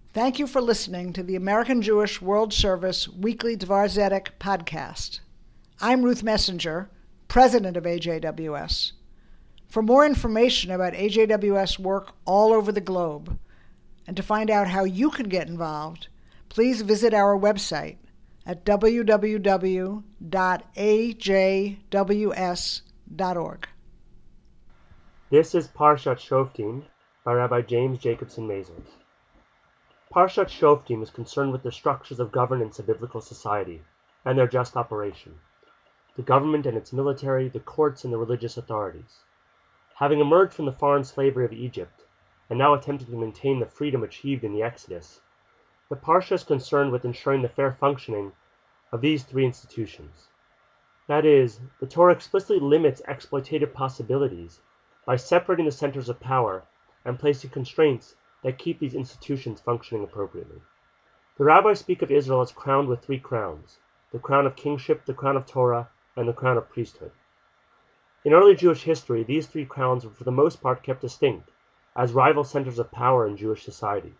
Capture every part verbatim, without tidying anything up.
Thank you for listening to the American Jewish World Service Weekly Dvar Zedek podcast. I'm Ruth Messenger, president of A J W S. For more information about A J W S work all over the globe, and to find out how you can get involved, please visit our website at w w w dot a j w s dot org. This is Parshat Shoftim by Rabbi James Jacobson Mazars. Parshat Shoftim is concerned with the structures of governance of biblical society and their just operation, the government and its military, the courts and the religious authorities. Having emerged from the foreign slavery of Egypt, and now attempting to maintain the freedom achieved in the Exodus, the Parsha is concerned with ensuring the fair functioning of these three institutions. That is, the Torah explicitly limits exploitative possibilities by separating the centers of power and placing constraints that keep these institutions functioning appropriately. The rabbis speak of Israel as crowned with three crowns: the crown of kingship, the crown of Torah, and the crown of priesthood. In early Jewish history, these three crowns were for the most part kept distinct as rival centers of power in Jewish society.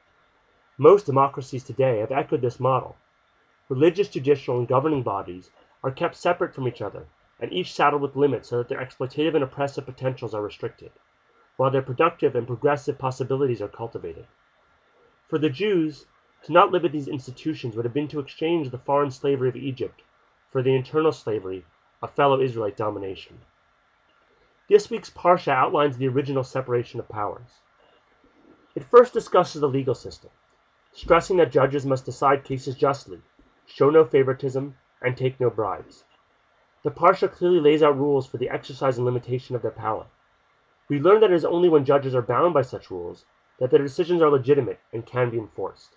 Most democracies today have echoed this model. Religious, judicial, and governing bodies are kept separate from each other, and each saddled with limits so that their exploitative and oppressive potentials are restricted, while their productive and progressive possibilities are cultivated. For the Jews, to not live at these institutions would have been to exchange the foreign slavery of Egypt for the internal slavery of fellow Israelite domination. This week's Parsha outlines the original separation of powers. It first discusses the legal system, stressing that judges must decide cases justly, show no favoritism, and take no bribes. The Parsha clearly lays out rules for the exercise and limitation of their power. We learn that it is only when judges are bound by such rules that their decisions are legitimate and can be enforced.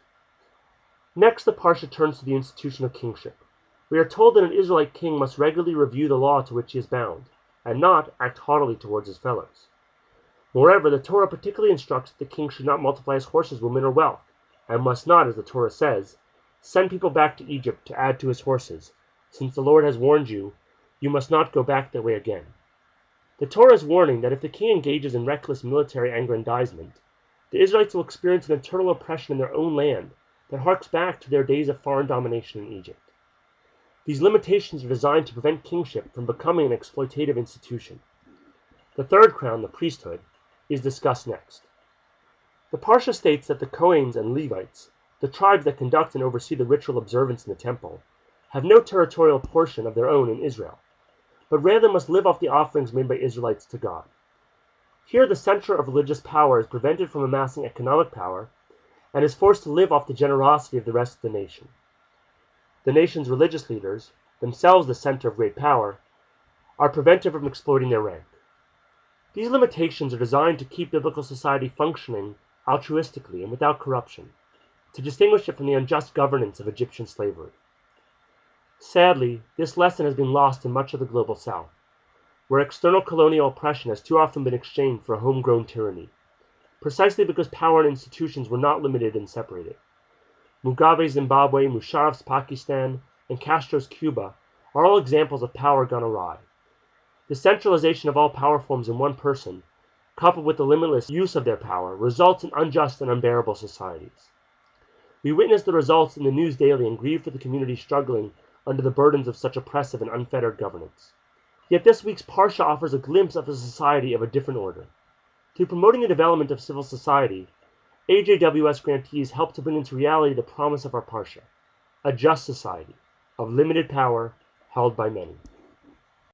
Next, the Parsha turns to the institution of kingship. We are told that an Israelite king must regularly review the law to which he is bound, and not act haughtily towards his fellows. Moreover, the Torah particularly instructs that the king should not multiply his horses, women, or wealth, and must not, as the Torah says, send people back to Egypt to add to his horses, since the Lord has warned you, you must not go back that way again. The Torah is warning that if the king engages in reckless military aggrandizement, the Israelites will experience an eternal oppression in their own land that harks back to their days of foreign domination in Egypt. These limitations are designed to prevent kingship from becoming an exploitative institution. The third crown, the priesthood, is discussed next. The Parsha states that the Kohanes and Levites, the tribes that conduct and oversee the ritual observance in the temple, have no territorial portion of their own in Israel, but rather must live off the offerings made by Israelites to God. Here the center of religious power is prevented from amassing economic power and is forced to live off the generosity of the rest of the nation. The nation's religious leaders, themselves the center of great power, are prevented from exploiting their rank. These limitations are designed to keep biblical society functioning altruistically and without corruption, to distinguish it from the unjust governance of Egyptian slavery. Sadly, this lesson has been lost in much of the global South, where external colonial oppression has too often been exchanged for homegrown tyranny, precisely because power and institutions were not limited and separated. Mugabe's Zimbabwe, Musharraf's Pakistan, and Castro's Cuba are all examples of power gone awry. The centralization of all power forms in one person, coupled with the limitless use of their power, results in unjust and unbearable societies. We witness the results in the news daily and grieve for the community struggling under the burdens of such oppressive and unfettered governance. Yet this week's Parsha offers a glimpse of a society of a different order. Through promoting the development of civil society, A J W S grantees help to bring into reality the promise of our Parsha, a just society of limited power held by many.